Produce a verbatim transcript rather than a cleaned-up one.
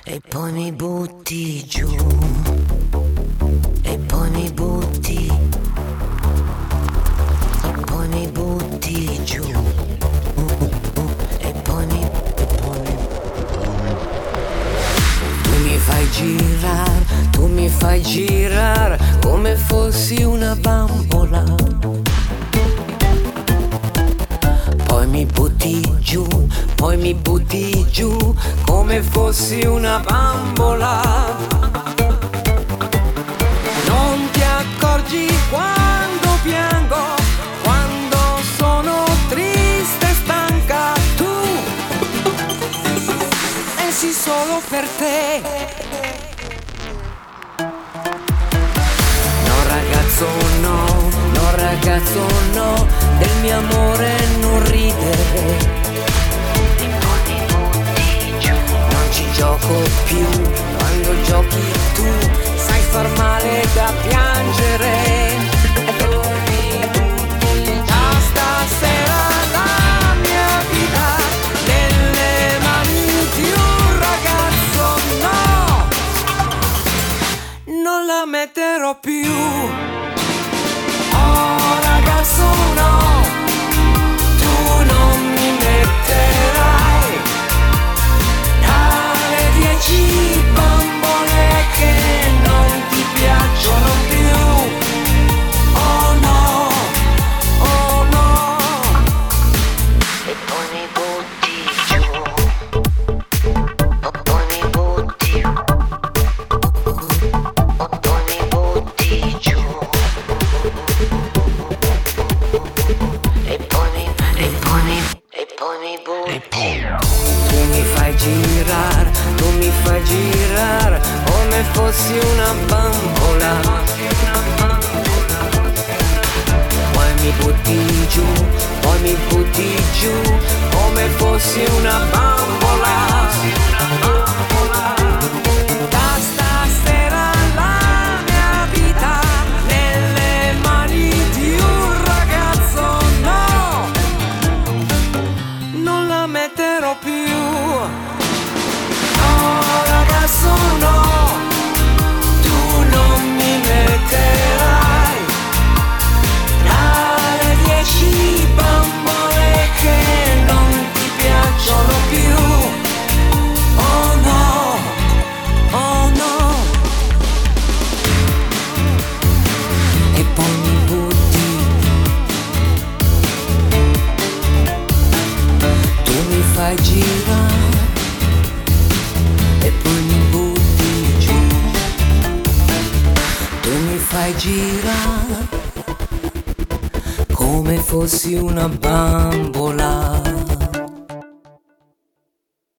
E poi mi butti giù, e poi mi butti, e poi mi butti giù, e poi mi, e poi mi, tu mi fai girare, tu mi fai girare come fossi una bambola. Poi mi butti giù, poi mi butti giù come fossi una bambola. Non ti accorgi quando piango, quando sono triste e stanca. Tu pensi solo per te. No ragazzo no, no ragazzo no, del mio amore non ridere. Non ci gioco più, quando giochi tu sai far male da piangere. Da stasera la mia vita nelle mani di un ragazzo no, non la metterò più. Oh ragazzo no, tu non mi metterai alle dieci bambole che non ti piacciono più. Oh no, oh no. E poi mi butti giù, oh, poi mi butti, oh, poi mi butti giù. E poi mi, e poi mi, e poi mi butti. Tu mi fai girare, tu mi fai girare come fossi una bambola. Poi mi butti giù, poi mi butti giù come fossi una bambola. Da stasera la mia vita nelle mani di un ragazzo no, non la metterò più. No ragazzo no, tu non mi metterai alle dieci bambole che non ti piacciono più. Oh no, oh no. E poi mi butti, tu mi fai girare e poi mi butti giù. Tu mi fai girare come fossi una bambola.